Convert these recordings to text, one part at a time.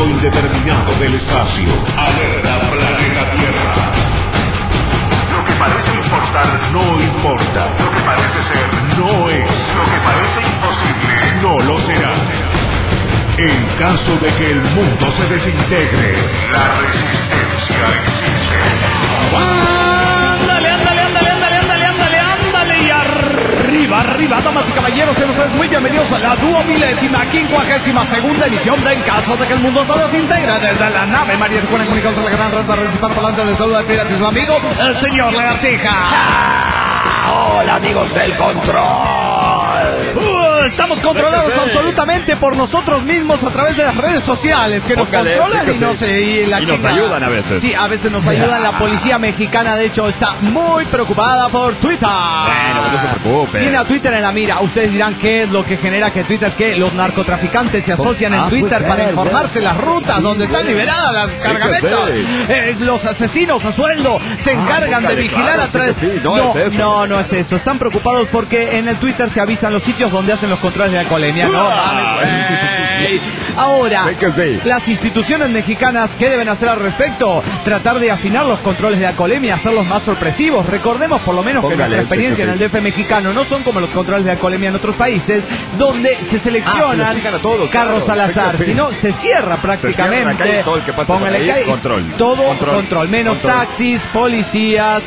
tiempo indeterminado del espacio. Alerta planeta Tierra. Lo que parece importar no importa. Lo que parece ser no es. Lo que parece imposible no lo será. En caso de que el mundo se desintegre, la resistencia existe. ¡Ándale! Y arriba, damas y caballeros, sean ustedes muy bienvenidos a la 2.052ª emisión de En caso de que el mundo se desintegre, desde la nave María de Juana, comunicando con la gran red de Recipar Palante, les saluda el pirata y su amigo, el señor Lagartija. Hola amigos del control. Estamos controlados absolutamente por nosotros mismos a través de las redes sociales que nos controlan y no sé, y nos ayudan a veces. Sí, a veces nos ayudan. La policía mexicana, de hecho, está muy preocupada por Twitter. Bueno, no se preocupe. Tiene a Twitter en la mira. Ustedes dirán qué es lo que genera que Twitter, que los narcotraficantes se asocian en Twitter para informarse las rutas donde están liberadas las cargamentos. Los asesinos a sueldo se encargan de vigilar a través. No es eso. Están preocupados porque en el Twitter se avisan los sitios donde hacen los controles de alcoholemia. No mames, güey. Ahora, las instituciones mexicanas, ¿qué deben hacer al respecto? Tratar de afinar los controles de alcoholemia, hacerlos más sorpresivos. Recordemos por lo menos que nuestra experiencia en el DF mexicano no son como los controles de alcoholemia en otros países, donde se seleccionan carros al azar, sino se cierra prácticamente. Póngale calle, control. Todo control. Menos taxis, policías,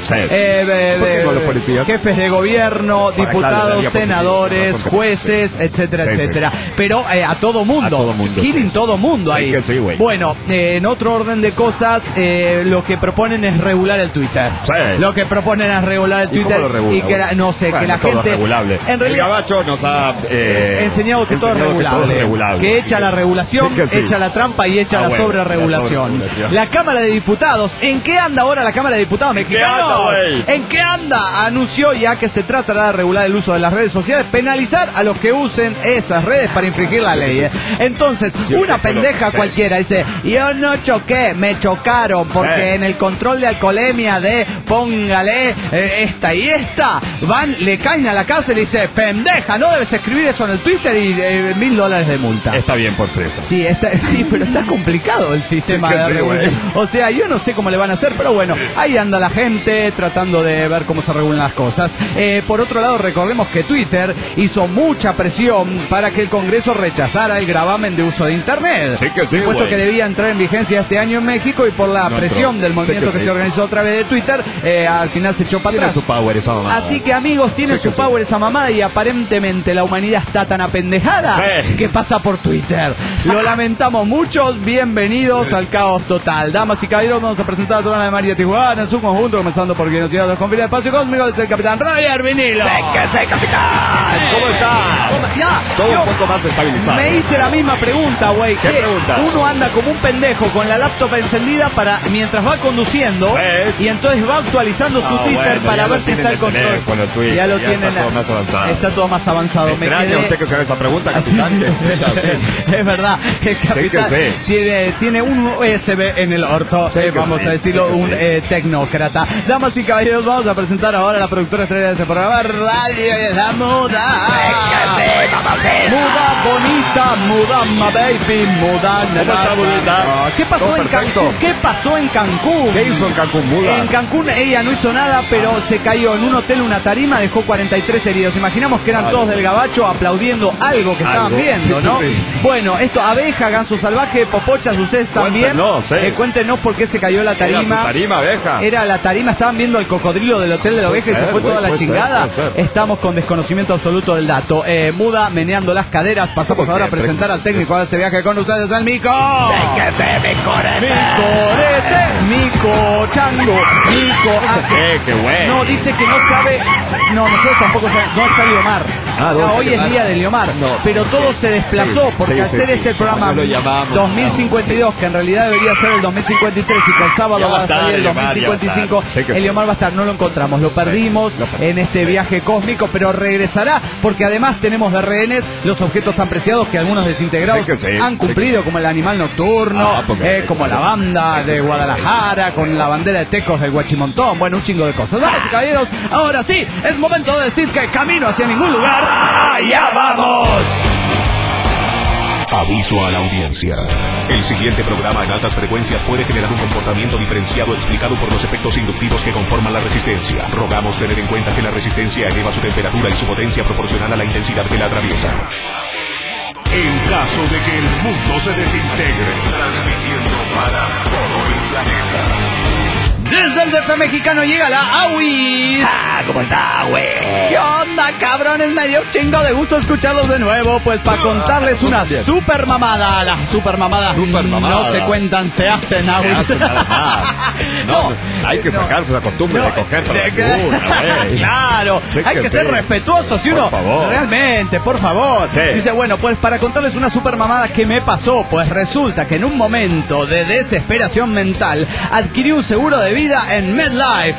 jefes de gobierno, diputados, senadores, jueces, etcétera. Pero a todo mundo. Quieren todo mundo ahí. Bueno, en otro orden de cosas, lo que proponen es regular el Twitter. Lo que proponen es regular el Twitter. Y que la gente. Regulable. En realidad, el Gabacho nos ha enseñado que todo es regulable. Que echa la regulación, echa la trampa y echa la sobreregulación. La Cámara de Diputados, ¿en qué anda ahora la Cámara de Diputados mexicana? ¿En qué anda? Anunció ya que se tratará de regular el uso de las redes sociales, penalizar a los que usen esas redes para infringir la ley. Entonces, una pendeja cualquiera dice, yo no choqué, me chocaron, porque en el control de alcoholemia de póngale esta y esta, le caen a la casa y le dice, pendeja, no debes escribir eso en el Twitter y $1,000 de multa. Está bien por fresa. Sí, pero está complicado el sistema de regulación. O sea, yo no sé cómo le van a hacer, pero bueno, ahí anda la gente tratando de ver cómo se regulan las cosas. Por otro lado, recordemos que Twitter hizo mucha presión para que el Congreso rechazara el gravamen de uso de Internet. Puesto que debía entrar en vigencia este año en México y por la presión del movimiento que se organizó a través de Twitter, al final se echó para atrás. Tiene su power esa mamá. Así que amigos, tiene su power esa mamá y aparentemente la humanidad está tan apendejada que pasa por Twitter. Lo lamentamos mucho. Bienvenidos al caos total. Damas y caballeros, vamos a presentar a toda la María Tijuana en su conjunto, comenzando por quien nos tiene los confines del espacio cósmico, es el capitán Roger Vinilo. ¡Sí, capitán! ¿Cómo está? Todo un poco más estabilizado. Me hice la misma pregunta, güey. ¿Qué pregunta? Uno anda como un pendejo con la laptop encendida mientras va conduciendo y entonces va actualizando su Twitter para ver si está el control. Ya lo tienen. Está todo más avanzado. Me extraña usted que se haga esa pregunta, capitán. Es verdad. El capitán tiene un USB en el orto. Vamos a decirlo, un tecnócrata. Damas y caballeros, vamos a presentar ahora a la productora estrella de este programa, Radio La Muda. Muda bonita, muda my baby, muda. ¿Qué pasó en Cancún? ¿Qué pasó en Cancún? ¿Qué hizo en Cancún, Muda? En Cancún ella no hizo nada, pero se cayó en un hotel una tarima, dejó 43 heridos. Imaginamos que eran todos del Gabacho aplaudiendo algo que estaban viendo, ¿no? Bueno, esto, abeja, ganso salvaje, popochas, ustedes también. Cuéntenos por qué se cayó la tarima. ¿Era su tarima, abeja? Era la tarima, estaban viendo el cocodrilo del hotel de la oveja y se fue toda la chingada. Estamos con desconocimiento absoluto del dato. Muda, meneando las caderas. Pasamos ahora a presentar al técnico de este viaje con ustedes, al Mico. Mico Chango, Mico. Qué bueno. No, dice que no sabe. No, nosotros tampoco sabemos. No está Liomar. Hoy es día de Liomar. Pero todo se desplazó porque al ser este el programa 2052, que en realidad debería ser el 2053 y que el sábado va a salir el 2055, el Liomar va a estar. No lo encontramos, lo perdimos en este viaje cósmico, pero regresará porque además tenemos de rehenes los objetos tan preciados que algunos desintegrados han cumplido, como el animal nocturno, como la banda de Guadalajara, con la bandera de Tecos del Huachimontón, bueno, un chingo de cosas. Damas y caballeros, ahora sí, es momento de decir que camino hacia ningún lugar, ¡allá vamos! Aviso a la audiencia. El siguiente programa en altas frecuencias puede generar un comportamiento diferenciado explicado por los efectos inductivos que conforman la resistencia. Rogamos tener en cuenta que la resistencia eleva su temperatura y su potencia proporcional a la intensidad que la atraviesa. En caso de que el mundo se desintegre, transmitiendo para todo el planeta. Desde el DF mexicano llega la AWIS. ¿Cómo está, güey? ¿Qué onda, cabrones? Me dio chingo de gusto escucharlos de nuevo, pues para contarles una super mamada. Las super mamadas no se cuentan, se hacen, AWIS. No, hay que sacarse la costumbre de coger para la Claro, hay que ser respetuosos. Si uno, realmente, por favor. Sí. Dice, bueno, pues para contarles una super mamada que me pasó, pues resulta que en un momento de desesperación mental adquirí un seguro de vida en MedLife.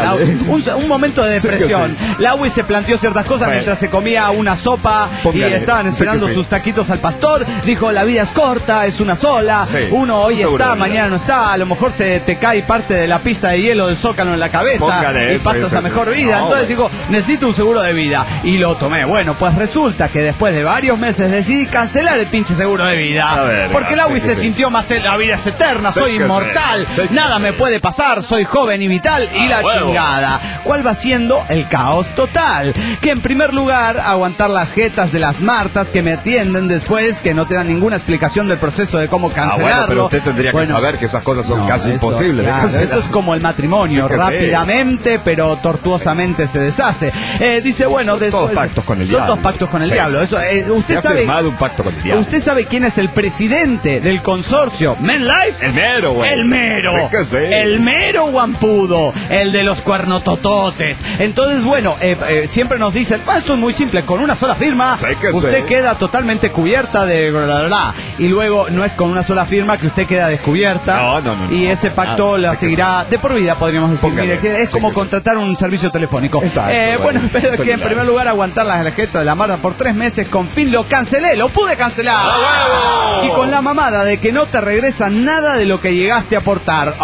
Un momento de depresión. La AWIS se planteó ciertas cosas mientras se comía una sopa y estaban esperando sus taquitos al pastor. Dijo, la vida es corta, es una sola. Uno hoy está, mañana no está. A lo mejor se te cae parte de la pista de hielo del Zócalo en la cabeza y pasas a mejor vida. Entonces digo, necesito un seguro de vida. Y lo tomé. Bueno, pues resulta que después de varios meses decidí cancelar el pinche seguro de vida. Porque la AWIS se sintió más, la vida es eterna, soy inmortal, nada me puede pasar, soy joven y vital y la chingada. ¿Cuál va siendo el caos total? Que en primer lugar, aguantar las jetas de las martas que me atienden después, que no te dan ninguna explicación del proceso de cómo cancelarlo. Pero usted tendría que saber que esas cosas son casi imposibles. Claro, eso es como el matrimonio, rápidamente pero tortuosamente se deshace. Dice, bueno, son todos pactos con el diablo. Son todos pactos con el diablo. Eso, usted sabe. Firmado un pacto con el diablo. ¿Usted sabe quién es el presidente del consorcio MedLife? El mero, güey. El mero. El mero guampudo. El de los cuernotototes. Entonces, bueno, siempre nos dicen, esto es muy simple, con una sola firma usted queda totalmente cubierta de bla, bla, bla. Y luego no es con una sola firma que usted queda descubierta. No. Y ese pacto la seguirá de por vida, podríamos decir. Mire, que es como contratar un servicio telefónico. Bueno, pero que en primer lugar aguantar la tarjeta de la Marta por 3 meses, con fin lo cancelé, lo pude cancelar. Y con la mamada de que no te regresa nada de lo que llegaste a aportar.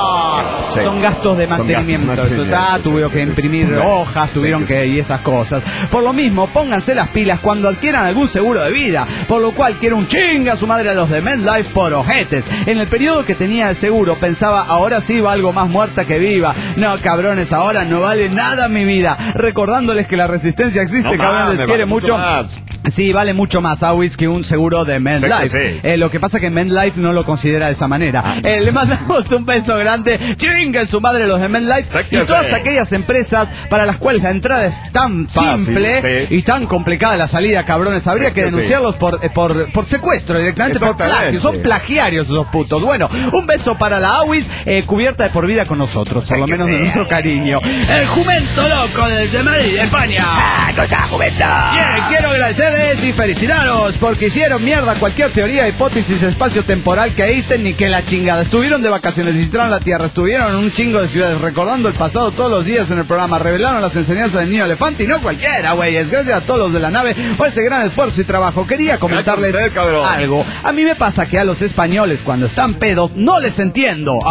Son gastos de mantenimiento. Tuvieron que imprimir hojas, tuvieron que y esas cosas. Por lo mismo, pónganse las pilas cuando adquieran algún seguro de vida. Por lo cual quiero un chinga a su madre a los de MedLife por ojetes. En el periodo que tenía el seguro pensaba, ahora sí valgo más muerta que viva. No, cabrones, ahora no vale nada mi vida. Recordándoles que la resistencia existe, cabrones, les quiere mucho. Sí, vale mucho más AWIS que un seguro de MedLife. Lo que pasa es que MedLife no lo considera de esa manera. Le mandamos un beso grande. Chinga en su madre los de MedLife y todas aquellas empresas para las cuales la entrada es tan simple y tan complicada la salida, cabrones. Habría que denunciarlos por secuestro directamente, por plagio. Son plagiarios esos putos. Bueno, un beso para la AWIS, cubierta de por vida con nosotros, por lo menos de nuestro cariño. El Jumento Loco desde Madrid, España. Jumento! Bien, quiero agradecerles y felicitaros porque hicieron mierda cualquier teoría, hipótesis espacio-temporal que Einstein ni que la chingada. Estuvieron de vacaciones, visitaron la Tierra, estuvieron en un chingo de ciudades, recordando el pasado todos los días en el programa, revelaron las enseñanzas del niño elefante y no cualquiera, güeyes. Gracias a todos los de la nave por ese gran esfuerzo y trabajo. Quería comentarles algo. A mí me pasa que a los españoles cuando están pedos no les entiendo.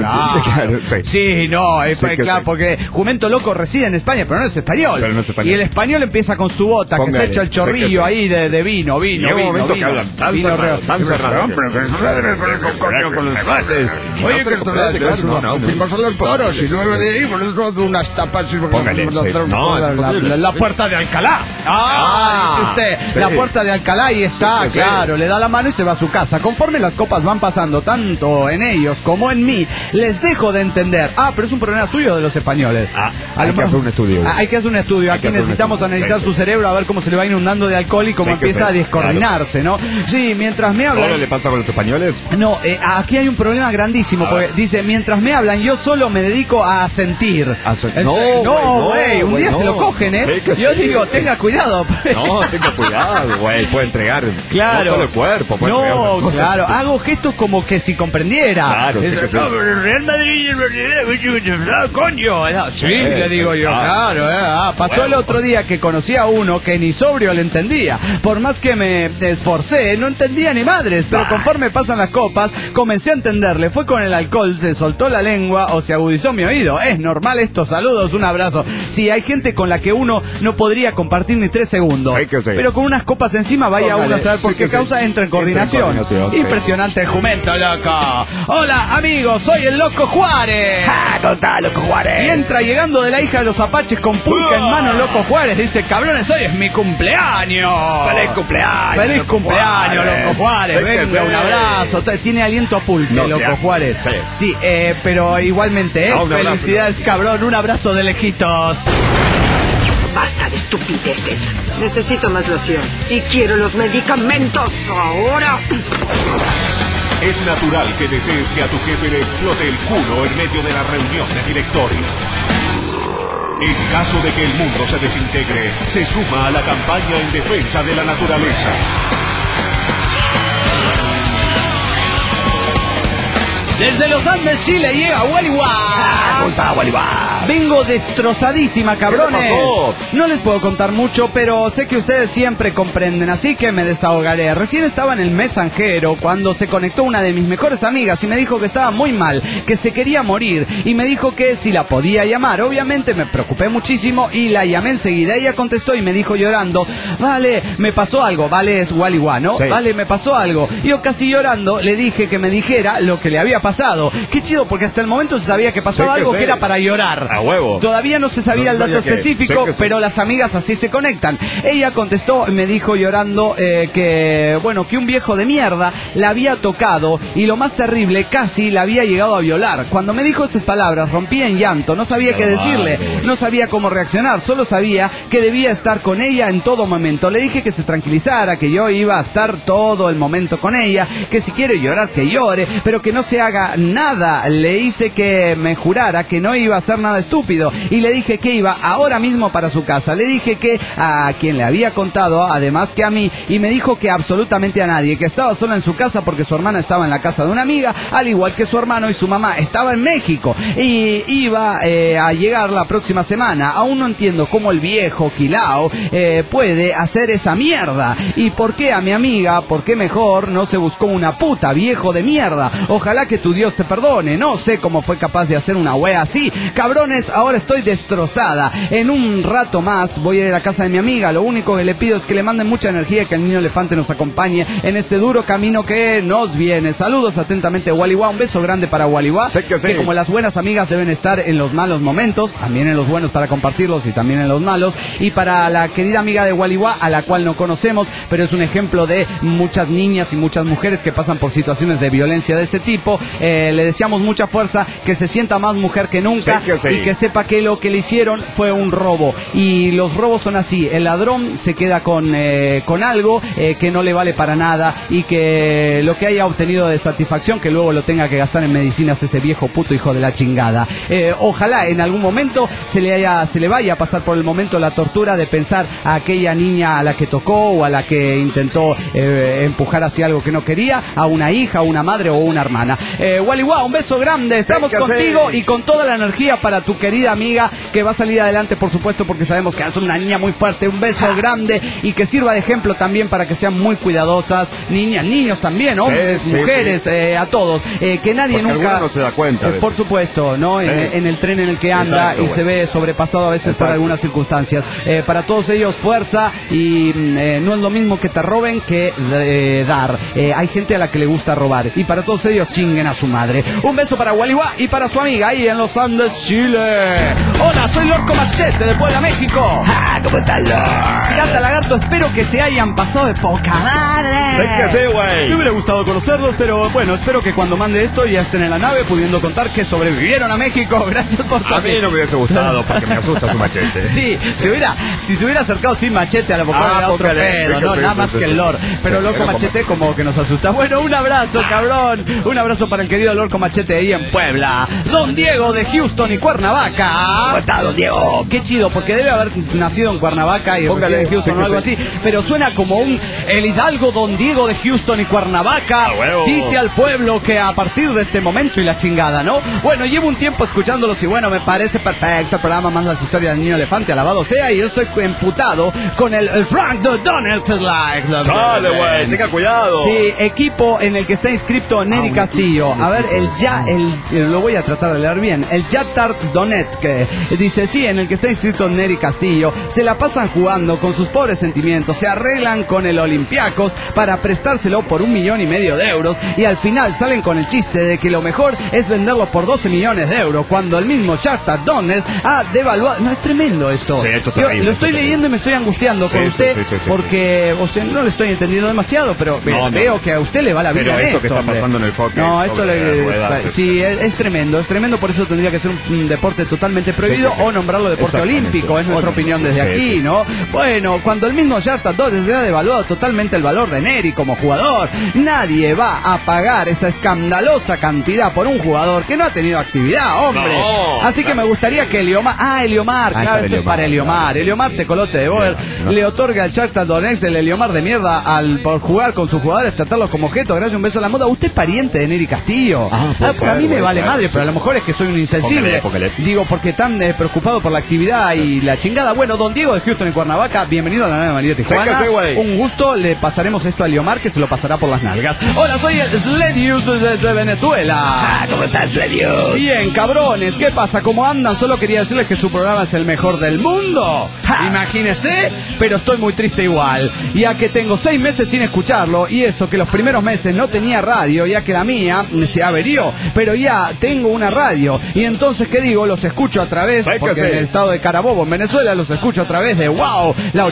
Claro, porque Jumento Loco reside en España, pero no es español. Y el español empiesa con su bota, que se echa el chorrillo ahí de vino. Oye, que fuimos a los toros y luego de ahí unas tapas. La puerta de Alcalá. Dice usted, la puerta de Alcalá y está, claro, le da la mano y se va a su casa. Conforme las copas van pasando, tanto en ellos como en mí, les dejo de entender. Pero es un problema suyo de los españoles. Hay que hacer un estudio. Hay que hacer un estudio. Aquí necesitamos analizar su cerebro, a ver cómo se le va inundando de alcohol y cómo empieza a descoordinarse, ¿no? Sí, mientras me hablan... ¿Solo le pasa con los españoles? No, aquí hay un problema grandísimo, porque dice, mientras me hablan, yo solo me dedico a sentir. No, güey, un día se lo cogen, ¿eh? Yo digo, tenga cuidado. No, tenga cuidado, güey, puede entregar no solo el cuerpo, puede entregar otras cosas. Claro, hago gestos como que si comprendiera. Claro, Real Madrid, coño. Sí, le digo yo, claro. Pasó el otro día que conocí a uno que ni sobrio le entendía. entendía. Por más que me esforcé, no entendía ni madres. Pero conforme pasan las copas, comencé a entenderle. Fue con el alcohol, se soltó la lengua o se agudizó mi oído. Es normal esto, saludos, un abrazo. Sí, hay gente con la que uno no podría compartir ni 3 segundos. Sí que sí. Pero con unas copas encima vaya uno a saber por qué causa, entra en coordinación. Impresionante el jumento, loco. Hola, amigos, soy el Loco Juárez. ¿Cómo está, Loco Juárez? Y entra llegando de la hija de los Apaches con pulca en mano, Loco Juárez. Dice, cabrones, hoy es mi cumpleaños. ¡Feliz cumpleaños! ¡Feliz cumpleaños, Loco Juárez! Sí, venga, un abrazo. Tiene aliento a pulque, no, Loco Juárez. Sí, pero igualmente, felicidades, cabrón. Un abrazo de lejitos. Basta de estupideces. Necesito más loción. Y quiero los medicamentos ahora. Es natural que desees que a tu jefe le explote el culo en medio de la reunión de directorio. En caso de que el mundo se desintegre, se suma a la campaña en defensa de la naturaleza. Desde los Andes, Chile, llega Waliwa. ¿Cómo está, Waliwa? Vengo destrozadísima, cabrones. ¿Qué pasó? No les puedo contar mucho, pero sé que ustedes siempre comprenden, así que me desahogaré. Recién estaba en el mensajero cuando se conectó una de mis mejores amigas y me dijo que estaba muy mal, que se quería morir, y me dijo que si la podía llamar. Obviamente me preocupé muchísimo y la llamé enseguida. Ella contestó y me dijo llorando, vale, me pasó algo. Vale es Waliwa, ¿no? Sí. Vale, me pasó algo. Yo casi llorando le dije que me dijera lo que le había pasado. Qué chido, porque hasta el momento se sabía que pasaba algo que era para llorar. A huevo. Todavía no se sabía el dato específico, pero las amigas así se conectan. Ella contestó y me dijo llorando que un viejo de mierda la había tocado y lo más terrible, casi la había llegado a violar. Cuando me dijo esas palabras rompí en llanto, no sabía qué decirle, no sabía cómo reaccionar, solo sabía que debía estar con ella en todo momento. Le dije que se tranquilizara, que yo iba a estar todo el momento con ella, que si quiere llorar que llore, pero que no se haga nada. Le hice que me jurara que no iba a hacer nada estúpido y le dije que iba ahora mismo para su casa. Le dije que a quien le había contado, además que a mí, y me dijo que absolutamente a nadie, que estaba sola en su casa porque su hermana estaba en la casa de una amiga, al igual que su hermano, y su mamá estaba en México y iba a llegar la próxima semana. Aún no entiendo cómo el viejo Quilao puede hacer esa mierda. ¿Y por qué a mi amiga? ¿Por qué mejor no se buscó una puta, viejo de mierda? Ojalá que tu Dios te perdone. No sé cómo fue capaz de hacer una wea así. Cabrones, ahora estoy destrozada. En un rato más voy a ir a la casa de mi amiga. Lo único que le pido es que le manden mucha energía y que el niño elefante nos acompañe en este duro camino que nos viene. Saludos atentamente, Waliwa. Un beso grande para Waliwa. Sé que sí. Que como las buenas amigas deben estar en los malos momentos, también en los buenos para compartirlos y también en los malos. Y para la querida amiga de Waliwa, a la cual no conocemos, pero es un ejemplo de muchas niñas y muchas mujeres que pasan por situaciones de violencia de ese tipo. Le deseamos mucha fuerza, que se sienta más mujer que nunca, y que sepa que lo que le hicieron fue un robo. Y los robos son así, el ladrón se queda con algo que no le vale para nada, y que lo que haya obtenido de satisfacción, que luego lo tenga que gastar en medicinas ese viejo puto hijo de la chingada. Ojalá en algún momento se le vaya a pasar por el momento la tortura de pensar a aquella niña a la que tocó o a la que intentó empujar hacia algo que no quería, a una hija, a una madre o una hermana. Waliwa, un beso grande, estamos contigo y con toda la energía para tu querida amiga, que va a salir adelante, por supuesto, porque sabemos que es una niña muy fuerte. Un beso grande y que sirva de ejemplo también para que sean muy cuidadosas, niñas, niños también, hombres, mujeres, a todos, que nadie porque nunca no se da cuenta, por supuesto, ¿no? En el tren en el que anda. Exacto, y se ve sobrepasado a veces por algunas circunstancias. Para todos ellos, fuerza, y no es lo mismo que te roben que dar. Hay gente a la que le gusta robar, y para todos ellos, chinguen a su madre. Un beso para Waliwa y para su amiga ahí en los Andes, Chile. Hola, soy Lorco Machete de Puebla, México. ¿Cómo estás, Lord? Pirata Lagarto, espero que se hayan pasado de poca madre. Sé que sí, güey. Me hubiera gustado conocerlos, pero bueno, espero que cuando mande esto ya estén en la nave pudiendo contar que sobrevivieron a México. Gracias por todo. A mí no me hubiese gustado porque me asusta su machete. Sí, si se hubiera acercado sin machete, a lo mejor era otro pedo, ¿no? Nada más que el Lord. Pero Lorco Machete como que nos asusta. Bueno, un abrazo, cabrón. Un abrazo para el querido Lorco Machete ahí en Puebla. Don Diego de Houston y Cuerno Cuernavaca. ¿Cómo está, don Diego? Qué chido, porque debe haber nacido en Cuernavaca y en Houston o algo así, pero suena como el hidalgo don Diego de Houston y Cuernavaca. Dice al pueblo que a partir de este momento y la chingada, ¿no? Bueno, llevo un tiempo escuchándolos y bueno, me parece perfecto el programa, más las historias del niño elefante, alabado sea, y yo estoy emputado con el Frank the Donald like. Dale, güey, tenga cuidado. Sí, equipo en el que está inscrito Neri Castillo. A ver, lo voy a tratar de leer bien. El Yatar Donet, que dice, sí, en el que está inscrito Neri Castillo, se la pasan jugando con sus pobres sentimientos, se arreglan con el Olympiacos para prestárselo por 1,5 millones de euros y al final salen con el chiste de que lo mejor es venderlo por 12 millones de euros cuando el mismo Shakhtar Donetsk ha devaluado. No, es tremendo esto. Sí, esto es terrible, lo estoy leyendo y me estoy angustiando con usted porque, o sea, no lo estoy entendiendo demasiado, pero veo que a usted le va la vida. Pero en esto que está pasando en el hockey. No, esto sí, es tremendo, por eso tendría que ser un deporte totalmente prohibido o nombrarlo deporte olímpico, es nuestra opinión desde aquí, ¿no? Bueno, cuando el mismo Shakhtar Donetsk se ha devaluado totalmente el valor de Neri como jugador, nadie va a pagar esa escandalosa cantidad por un jugador que no ha tenido actividad, hombre. Así que me gustaría que Eliomar, claro, esto es para Eliomar. Eliomar Tecolote de Boer le otorga al Shakhtar Donetsk el Eliomar de mierda por jugar con sus jugadores, tratarlos como objeto. Gracias, un beso a la moda. ¿Usted es pariente de Neri Castillo? A mí me vale madre, pero a lo mejor es que soy un insensible. Póngale. Digo, porque tan preocupado por la actividad y la chingada. Bueno, don Diego de Houston y Cuernavaca, bienvenido a la nueva María Tijuana. Un gusto, le pasaremos esto a Eliomar, que se lo pasará por las nalgas. Hola, soy el Sledius desde Venezuela. ¿Cómo estás, Sledius? Bien, cabrones, ¿qué pasa? ¿Cómo andan? Solo quería decirles que su programa es el mejor del mundo. Imagínese, pero estoy muy triste igual, ya que tengo 6 meses sin escucharlo, y eso que los primeros meses no tenía radio, ya que la mía se averió, pero ya tengo una radio, y entonces, ¿qué digo? Los escucho a través, porque en el estado de Carabobo, en Venezuela, los escucho a través de WOW, la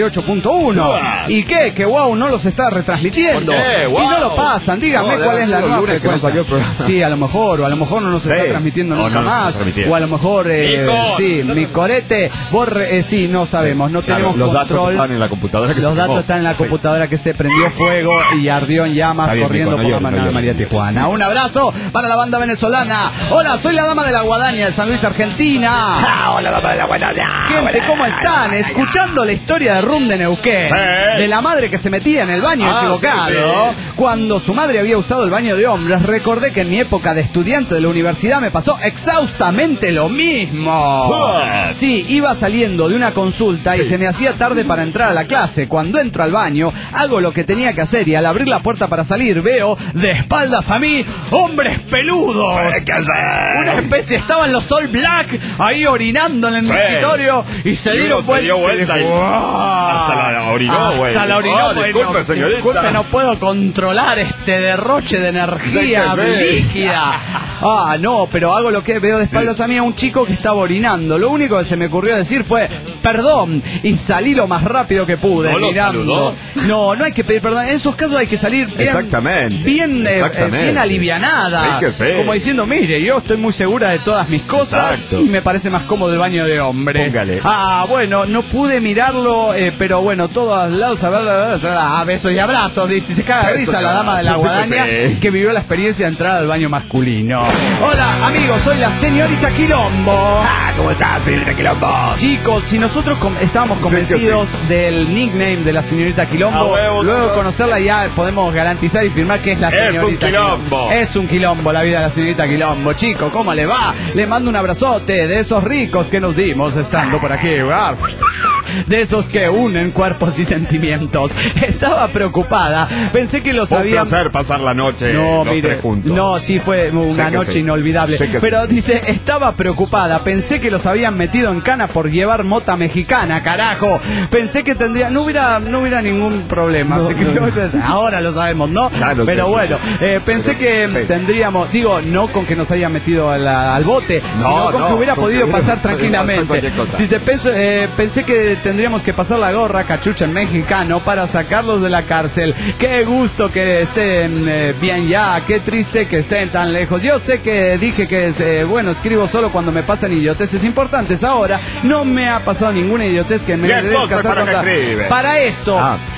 88.1. ¿Y qué? Que WOW no los está retransmitiendo. Y no lo pasan, díganme cuál es la nueva frecuencia. Sí, a lo mejor no nos está transmitiendo nunca más. O a lo mejor, sí, mi corete, sí, no sabemos, no tenemos los control. Datos están en la computadora que los datos están en la computadora que se prendió fuego y ardió en llamas corriendo por la María Tijuana. Un abrazo para la banda venezolana. Hola, soy la dama de la guadaña de San Luis, Argentina. Hola, dama de la guadaña. Gente, ¿cómo están? Escuchando la historia de Rum de Neuquén, de la madre que se metía en el baño equivocado. Cuando su madre había usado el baño de hombres, recordé que en mi época de estudiante de la universidad me pasó exhaustamente lo mismo. Sí, iba saliendo de una consulta y se me hacía tarde para entrar a la clase. Cuando entro al baño, hago lo que tenía que hacer y al abrir la puerta para salir, veo de espaldas a mí hombres peludos. ¿Qué hacer? Una especie, estaban los All Black ahí orinando en el escritorio y se dieron vuelta. Hasta la orinó, güey. Hasta la orinó. Disculpe, señorita. Disculpe, no puedo controlar este derroche de energía líquida. No, pero hago lo que veo de espaldas a mí a un chico que estaba orinando. Lo único que se me ocurrió decir fue perdón y salí lo más rápido que pude. ¿No mirando. No hay que pedir perdón. En esos casos hay que salir bien alivianada. Como diciendo, mire, yo estoy muy segura de todas mis cosas y me parece más cómodo el baño de hombres. Póngale. Bueno, no pude mirarlo, pero bueno, todos lados a besos y abrazos. Dice, se caga de risa la dama de la guadaña que vivió la experiencia de entrar al baño masculino. Hola, amigos, soy la señorita Quilombo. ¿Cómo estás, señorita Quilombo? Chicos, si nosotros estábamos convencidos del nickname de la señorita Quilombo, luego de conocerla ya podemos garantizar y firmar que es la señorita Quilombo. Es un quilombo la vida de la señorita Quilombo. Chico, ¿cómo le va? Le mando un abrazote de esos ricos que nos dimos estando por aquí. De esos que unen cuerpos y sentimientos. Estaba preocupada. Pensé que los habían... Un placer pasar la noche juntos. No, sí fue una noche inolvidable. Pero dice, estaba preocupada. Pensé que los habían metido en cana por llevar mota mexicana, carajo. Pensé que tendría... No hubiera ningún problema. Ahora lo sabemos, ¿no? Pero bueno, pensé que tendríamos... Digo, no con que nos hayan metido al bote, sino con que hubiera podido pasar tranquilamente. Dice, pensé que tendríamos que pasar la gorra cachucha en mexicano para sacarlos de la cárcel. Qué gusto que estén bien ya, qué triste que estén tan lejos. Yo sé que dije que escribo solo cuando me pasan idioteces importantes. Ahora no me ha pasado ninguna idiotez que me dé casar contra. Para esto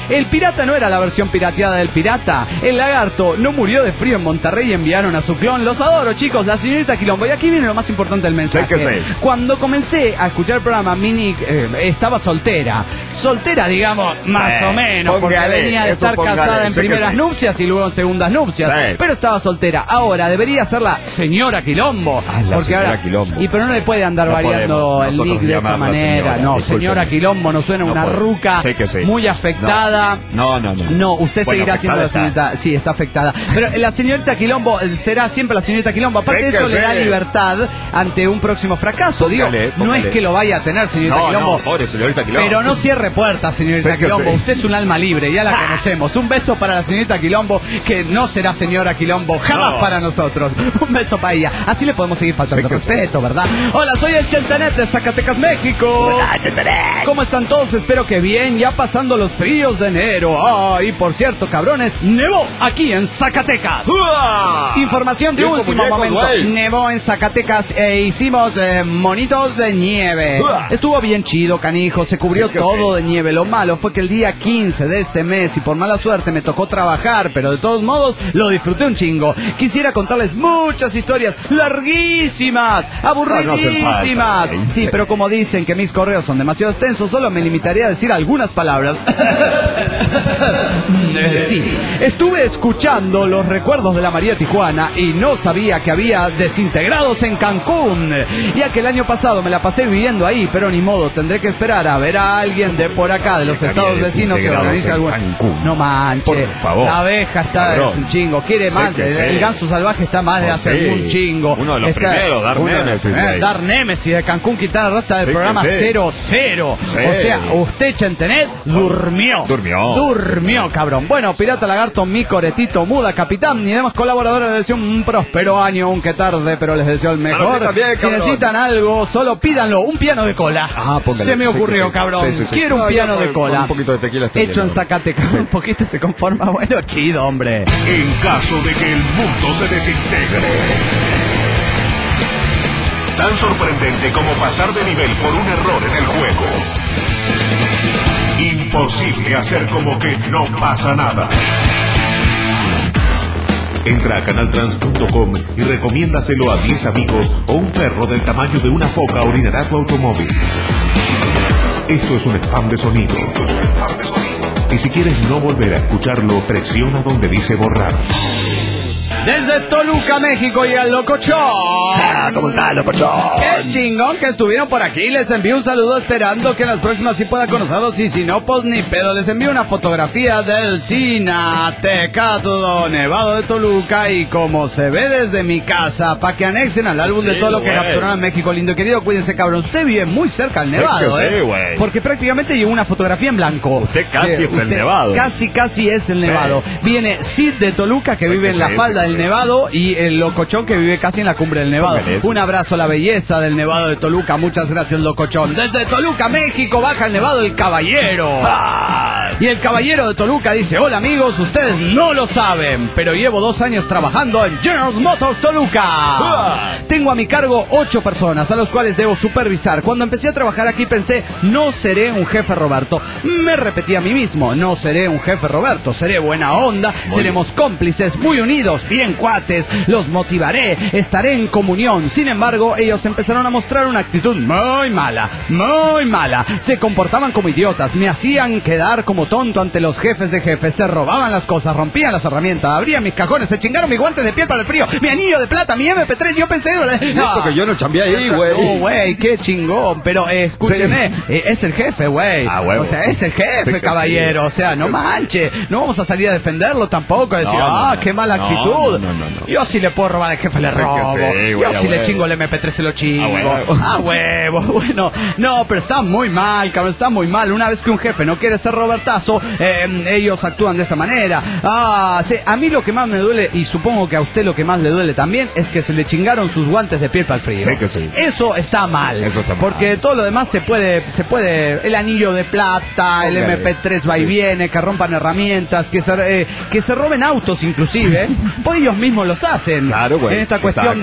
El pirata no era la versión pirateada del pirata. El lagarto no murió de frío en Monterrey y enviaron a su clon. Los adoro, chicos, la señorita Quilombo. Y aquí viene lo más importante del mensaje. Cuando comencé a escuchar el programa, Mini estaba soltera. Soltera, digamos, más o menos, porque venía de estar casada en primeras nupcias y luego en segundas nupcias. Pero estaba soltera. Ahora debería ser la señora Quilombo. Porque ahora Quilombo. Y pero no le puede andar variando el nick de esa manera. No, señora Quilombo nos suena una ruca muy afectada. No, usted seguirá siendo la señorita. Sí, está afectada. Pero la señorita Quilombo será siempre la señorita Quilombo. Aparte de eso, le da libertad ante un próximo fracaso. Digo, no es que lo vaya a tener, señorita Quilombo. Pobre señorita Quilombo. Pero no cierre puertas, señorita Quilombo. Usted es un alma libre, ya la conocemos. Un beso para la señorita Quilombo, que no será señora Quilombo jamás para nosotros. Un beso para ella. Así le podemos seguir faltando respeto, ¿verdad? Hola, soy el Cheltanet de Zacatecas, México. Hola, Cheltanet. ¿Cómo están todos? Espero que bien, ya pasando los fríos de enero. Y por cierto, cabrones, nevó aquí en Zacatecas. Información de último momento. Nevó en Zacatecas e hicimos monitos de nieve. Estuvo bien chido, canijo, se cubrió todo de nieve. Lo malo fue que el día 15 de este mes, y por mala suerte me tocó trabajar, pero de todos modos lo disfruté un chingo. Quisiera contarles muchas historias larguísimas, aburridísimas. Sí, pero como dicen que mis correos son demasiado extensos, solo me limitaría a decir algunas palabras. Sí, estuve escuchando los recuerdos de la María Tijuana y no sabía que había desintegrados en Cancún, ya que el año pasado me la pasé viviendo ahí, pero ni modo, tendré que esperar a ver a alguien de por acá, de los estados vecinos, que organice algún... No manches, por favor. La abeja está de un chingo, quiere más, el ganso salvaje está más de hace un chingo. Uno de los primeros, Dar Nemesis de Cancún, Quintana Roo, está del programa 00. O sea, usted, Cheltanet, durmió, cabrón. Bueno, Pirata Lagarto, mi coretito, muda, capitán y demás colaboradores, les deseo un próspero año, aunque tarde, pero les deseo el mejor. Si necesitan algo, solo pídanlo, un piano de cola. Se me ocurrió, cabrón. Quiero un piano de cola. Un poquito de tequila hecho en Zacatecas. Un poquito se conforma, bueno, chido, hombre. En caso de que el mundo se desintegre, tan sorprendente como pasar de nivel por un error en el juego. Imposible hacer como que no pasa nada. Entra a canaltrans.com y recomiéndaselo a 10 amigos o un perro del tamaño de una foca orinará tu automóvil. Esto es un spam de sonido. Y si quieres no volver a escucharlo, presiona donde dice borrar. Desde Toluca, México, y el Locochón. ¿Cómo está, Locochón? Qué chingón que estuvieron por aquí. Les envío un saludo esperando que en las próximas sí pueda conocerlos. Y si no, pues ni pedo. Les envío una fotografía del Cinatecato Nevado de Toluca. Y como se ve desde mi casa, para que anexen al álbum de todo lo que capturaron en México. Lindo y querido, cuídense, cabrón. Usted vive muy cerca al Nevado, porque prácticamente llevó una fotografía en blanco. Usted casi es el Nevado. Casi es el Nevado. Viene Sid de Toluca, que vive en la falda del Nevado, y el Locochón, que vive casi en la cumbre del Nevado. Un abrazo a la belleza del Nevado de Toluca. Muchas gracias, Locochón. Desde Toluca, México, baja el Nevado el Caballero. Y el Caballero de Toluca dice: hola amigos, ustedes no lo saben, pero llevo 2 años trabajando en General Motors Toluca. Tengo a mi cargo 8 personas a los cuales debo supervisar. Cuando empecé a trabajar aquí pensé: no seré un jefe Roberto. Me repetí a mí mismo: no seré un jefe Roberto, seré buena onda, seremos cómplices, muy unidos, bien cuates, los motivaré, estaré en comunión. Sin embargo, ellos empezaron a mostrar una actitud muy mala. Se comportaban como idiotas, me hacían quedar como tonto ante los jefes de jefes, se robaban las cosas, rompían las herramientas, abrían mis cajones, se chingaron mis guantes de piel para el frío, mi anillo de plata, mi MP3, yo pensé... Eso que yo no chambeé ahí, güey. No, güey, qué chingón, pero escúcheme, es el jefe, güey. O sea, es el jefe, caballero, o sea, no manche, no vamos a salir a defenderlo tampoco, a decir, qué mala actitud. No. Yo si le puedo robar al jefe, le robo. Yo si le chingo el MP3, se lo chingo. Huevo. Bueno, no, pero está muy mal, cabrón, está muy mal. Una vez que un jefe no quiere ser Robertazo, ellos actúan de esa manera. Sí, a mí lo que más me duele, y supongo que a usted lo que más le duele también, es que se le chingaron sus guantes de piel para el frío. Sí. Eso está mal. Porque todo lo demás se puede, el anillo de plata, el MP3 va y viene, que rompan herramientas, que se roben autos inclusive. Pues ellos mismos los hacen. Claro, güey. En esta cuestión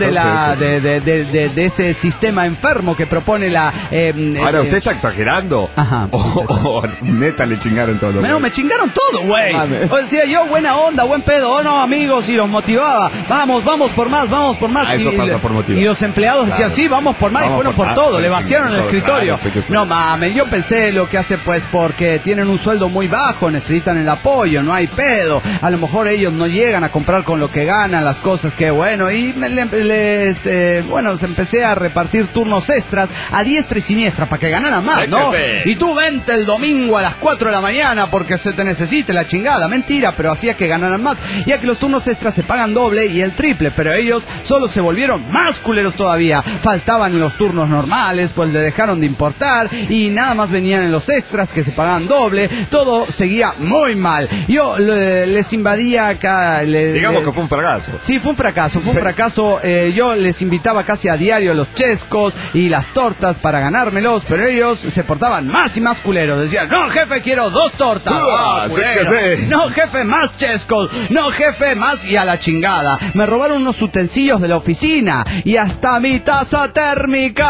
de ese sistema enfermo que propone la... Ahora, ¿usted está exagerando? Ajá. O neta le chingaron todo. No, me chingaron todo, güey. O decía yo, buena onda, buen pedo, no, amigos, y los motivaba. Vamos por más, vamos por más. Eso pasa por motivar. Y los empleados decían, sí, vamos por más, y fueron por todo, le vaciaron el escritorio. Claro, sí. No mames, yo pensé lo que hace pues porque tienen un sueldo muy bajo, necesitan el apoyo, no hay pedo. A lo mejor ellos no llegan a comprar con lo que ganan las cosas, que bueno, y les empecé a repartir turnos extras a diestra y siniestra para que ganaran más, ¿no? Y tú vente el domingo a las 4 de la mañana porque se te necesite la chingada. Mentira, pero hacía que ganaran más, ya que los turnos extras se pagan doble y el triple, pero ellos solo se volvieron más culeros todavía. Faltaban los turnos normales, pues le dejaron de importar y nada más venían en los extras que se pagaban doble. Todo seguía muy mal. Yo les invadía acá. Digamos que fue un fracaso. Sí, fue un fracaso. Yo les invitaba casi a diario los chescos y las tortas para ganármelos, pero ellos se portaban más y más culeros. Decían, no, jefe, quiero 2 tortas. Sí. No, jefe, más chescos. No, jefe, más, y a la chingada. Me robaron unos utensilios de la oficina y hasta mi taza térmica.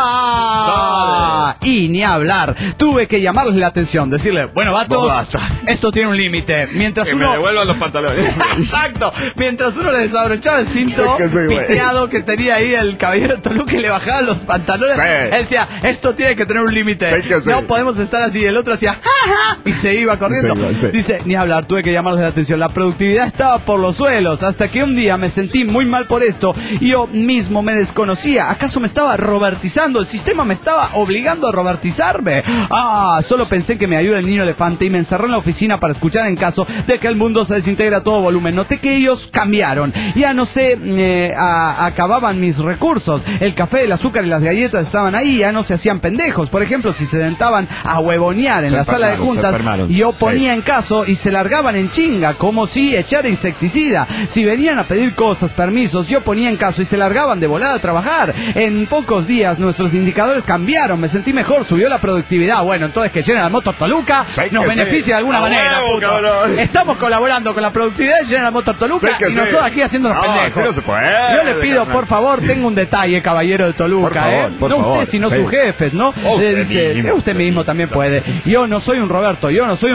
Dale. Y ni hablar. Tuve que llamarles la atención, decirle, bueno, vatos, esto tiene un límite. Mientras que uno... me devuelvan los pantalones. Exacto. Mientras uno le desabrochaba el cinto piteado que tenía ahí el caballero Toluca y le bajaba los pantalones, él decía, esto tiene que tener un límite. No podemos estar así. El otro hacía, ¡ja, ja! Y se iba corriendo. Dice, ni hablar, tuve que llamarles la atención. La productividad estaba por los suelos, hasta que un día me sentí muy mal por esto y yo mismo me desconocía. ¿Acaso me estaba robertizando? ¿El sistema me estaba obligando a robertizarme? Solo pensé que me ayuda el niño elefante y me encerré en la oficina para escuchar en caso de que el mundo se desintegre a todo volumen. Noté que ellos cambiaron. Ya no sé, acababan mis recursos. El café, el azúcar y las galletas estaban ahí, ya no se hacían pendejos. Por ejemplo, si se sentaban a huevonear en la sala de juntas, yo ponía en caso y se largaban en chinga, como si echara insecticida. Si venían a pedir cosas, permisos, yo ponía en caso y se largaban de volada a trabajar. En pocos días nuestros indicadores cambiaron, me sentí mejor, subió la productividad. Bueno, entonces que General Motors Toluca nos beneficia de alguna manera, puto. Estamos colaborando con la productividad de General Motors Toluca y nosotros aquí haciendo los pendejos. No se puede, yo le pido, por favor, tengo un detalle, caballero de Toluca, por no favor, usted, sino sus jefes, ¿no? Dice, usted mismo también puede. Yo no soy un Roberto,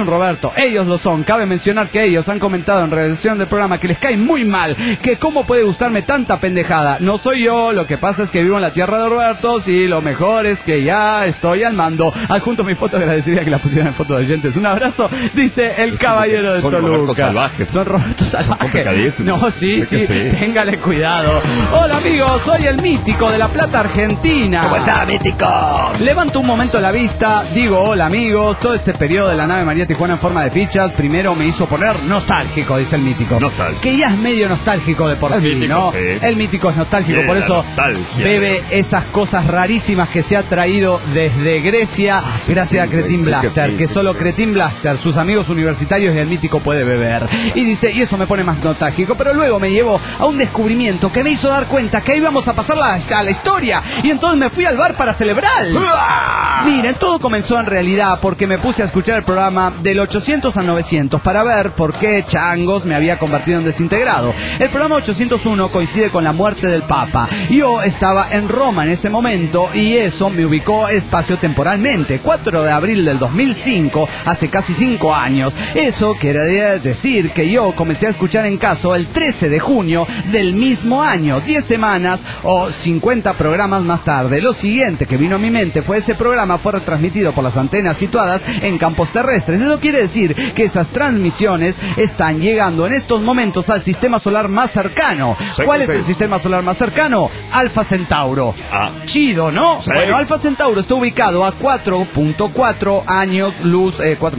ellos lo son. Cabe mencionar que ellos han comentado en realización del programa que les cae muy mal, que cómo puede gustarme tanta pendejada. No soy yo, lo que pasa es que vivo en la tierra de Robertos y lo mejor es que ya estoy al mando. Adjunto mi foto, agradecería que la pusieran en foto de oyentes. Un abrazo, dice el caballero de Toluca. Son Robertos salvajes. No, sí, téngale cuidado. Hola amigos, soy el mítico de La Plata, Argentina. ¿Cómo está, mítico? Levanto un momento la vista, digo hola amigos. Todo este periodo de la nave María Tijuana en forma de fichas primero me hizo poner nostálgico, dice el mítico. Que ya es medio nostálgico de por sí, ¿no? El mítico es nostálgico, por eso bebe esas cosas rarísimas que se ha traído desde Grecia, gracias a Cretin Blaster, que solo Cretin Blaster, sus amigos universitarios y el mítico puede beber. Y dice, y eso me pone más nostálgico, pero luego me llevó a un descubrimiento que me hizo dar cuenta que íbamos a pasar a la historia, y entonces me fui al bar para celebrar. Miren, todo comenzó en realidad porque me puse a escuchar el programa del 800 a 900 para ver por qué changos me había convertido en desintegrado. El programa 801 coincide con la muerte del Papa. Yo estaba en Roma en ese momento y eso me ubicó espacio-temporalmente. 4 de abril del 2005, hace casi 5 años. Eso quiere decir que yo comencé a escuchar en caso el 13 de junio del mismo año, 10 semanas o 50 programas más tarde. Lo siguiente que vino a mi mente fue ese programa fue retransmitido por las antenas situadas en campos terrestres. Eso quiere decir que esas transmisiones están llegando en estos momentos al sistema solar más cercano. ¿Cuál es el sistema solar más cercano? Alfa Centauro. Chido, ¿no? Bueno, Alfa Centauro está ubicado a 4.4 años luz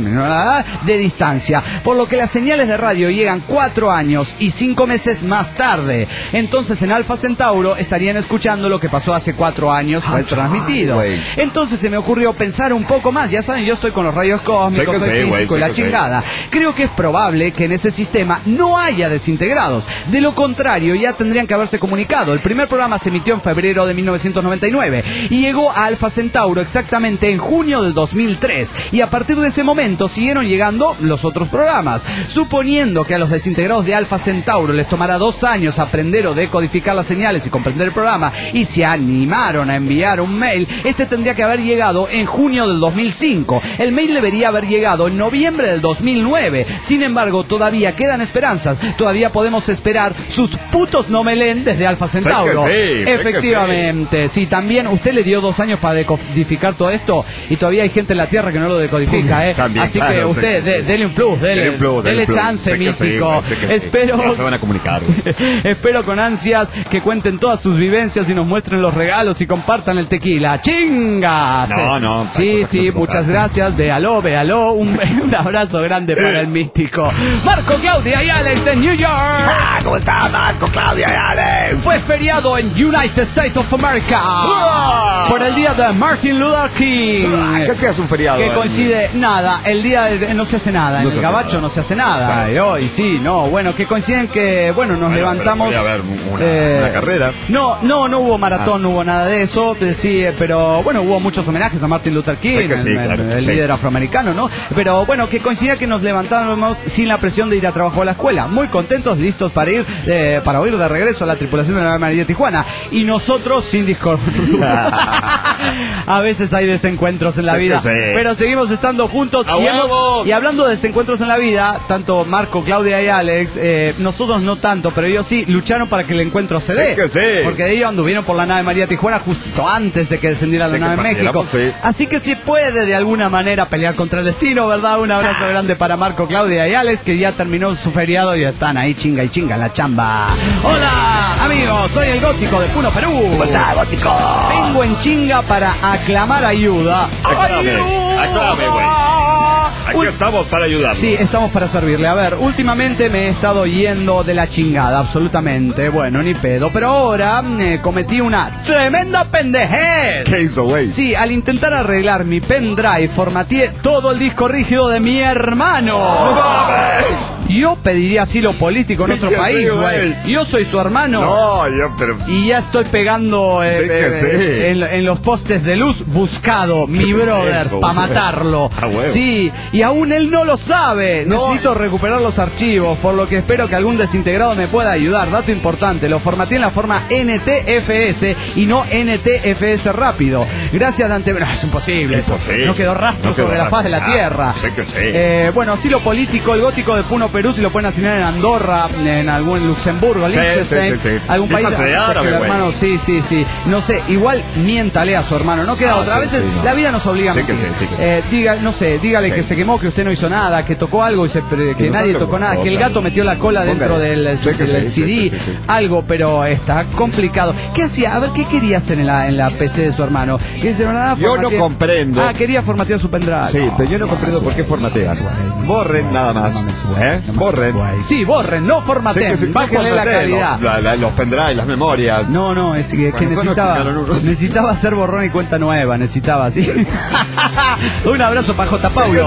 de distancia, por lo que las señales de radio llegan 4 años y 5 meses más tarde. Entonces en Alfa Centauro estarían escuchando lo que pasó hace 4 años, fue transmitido. Entonces se me ocurrió pensar un poco más. Ya saben, yo estoy con los rayos cósmicos, soy físico y la chingada. Creo que es probable que en ese sistema no haya desintegrados. De lo contrario, ya tendrían que haberse comunicado. El primer programa se emitió en febrero de 1999 y llegó a Alfa Centauro exactamente en junio del 2003. Y a partir de ese momento siguieron llegando los otros programas. Suponiendo que a los desintegrados de Alfa Centauro les tomará 2 años aprender o decodificar las señales y comprender el programa, y se animaron a enviar un mail, este tendría que haber llegado en junio del 2005. El mail debería haber llegado en noviembre del 2009. Sin embargo, todavía quedan esperanzas. Todavía podemos esperar sus putos nomelén desde Alfa Centauro. Sí, efectivamente. Sí, también usted le dio 2 años para decodificar todo esto y todavía hay gente en la Tierra que no lo decodifica, ¿eh? También, así claro, que usted dele un plus, dele chance, místico. Espero. Ya se van a comunicar. Espero con ansias que cuenten todas sus vivencias y nos muestren los regalos y compartan el tequila. ¡Chingas! No. Sí, muchas gracias. Véalo. Un abrazo grande para el místico. Marco, Claudia y Alex de New York. ¿Cómo está Marco, Claudia y Alex? Fue feriado en United States of America por el día de Martin Luther King. ¿Qué se hace un feriado? Que coincide, nada, el día no se hace nada, en el gabacho no se hace nada. Y hoy sí, no, bueno, que coinciden que, bueno, nos levantamos. Podría haber una carrera. No hubo maratón, no hubo nada de eso, sí, pero bueno, hubo muchos homenajes a Martin Luther King, el líder afroamericano, ¿no? Pero bueno, que coincidía que nos levantamos sin la presión de ir a trabajo a la escuela, muy contentos, listos para ir, para huir de regreso a la tripulación de la María Tijuana, y nosotros sin Discord. A veces hay desencuentros en la vida, pero seguimos estando juntos. Y hablando de desencuentros en la vida, tanto Marco, Claudia y Alex, nosotros no tanto, pero ellos sí lucharon para que el encuentro se dé. Porque ellos anduvieron por la nave María Tijuana justo antes de que descendiera la nave México. Así que si puede de alguna manera pelear contra el destino, ¿verdad? Un abrazo grande para Marco, Claudia y Alex, que ya terminó su feriado y están ahí chinga y chinga en la chamba. Hola amigos, soy el Gótico de Puno, Perú. ¿Cómo está, Gótico? Vengo en chinga para aclamar ayuda. Aclame, güey. Aquí estamos para ayudar. Sí, estamos para servirle. A ver, últimamente me he estado yendo de la chingada, absolutamente. Bueno, ni pedo. Pero ahora cometí una tremenda pendejez. ¿Qué hizo, güey? Sí, al intentar arreglar mi pendrive, formateé todo el disco rígido de mi hermano. Yo pediría asilo político en otro país, güey. Yo soy su hermano. Pero... Y ya estoy pegando en los postes de luz, buscado, mi brother, para matarlo. Sí, y aún él no lo sabe. Necesito recuperar los archivos, por lo que espero que algún desintegrado me pueda ayudar. Dato importante, lo formateé en la forma NTFS y no NTFS rápido. Gracias de antemano. Es imposible eso. No quedó rastro sobre la faz de la tierra. Bueno, asilo político, el Gótico de Puno, Perú, si lo pueden asignar en Andorra, en algún Luxemburgo, Liechtenstein, algún país árabe, hermano, sí. No sé, igual miéntale a su hermano, no queda otra. A veces la vida nos obliga a mentir. Dígale que se quemó, que usted no hizo nada, que tocó algo y que nadie tocó nada, que el gato metió la cola dentro del CD, algo, pero está complicado. ¿Qué hacía? A ver, ¿qué quería hacer en la PC de su hermano? Yo no comprendo. Quería formatear su pendrive. Sí, pero yo no comprendo por qué formatean. Borren nada más. Borren. Sí, borren, no formateen. Bájenle la calidad. Los pendrive, las memorias. No, es que necesitaba hacer borrón y cuenta nueva. Necesitaba, sí. Un abrazo para J. Paulo.